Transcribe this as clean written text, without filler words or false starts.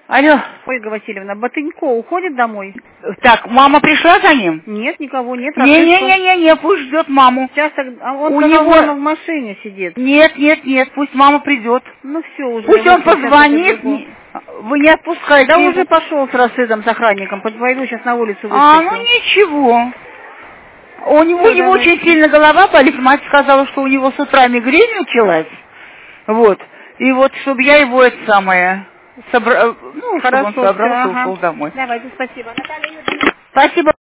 Алло. Ольга Васильевна, Ботынько уходит домой? Так, мама пришла за ним? Нет, никого нет. Не, пусть ждет маму. Сейчас он У сказал, него... мама в машине сидит. Нет, пусть мама придет. Ну все уже. Пусть он позвонит. Вы не отпускаете. Да уже пошел с Расидом, с охранником. Пойду сейчас на улицу выскочу. Ну ничего. У него очень сильно голова болит. Мать сказала, что у него с утра мигрень началась. Вот. И вот, чтобы я его это самое... Хорошо, чтобы он собрался и ушел домой. Давайте, спасибо. Спасибо.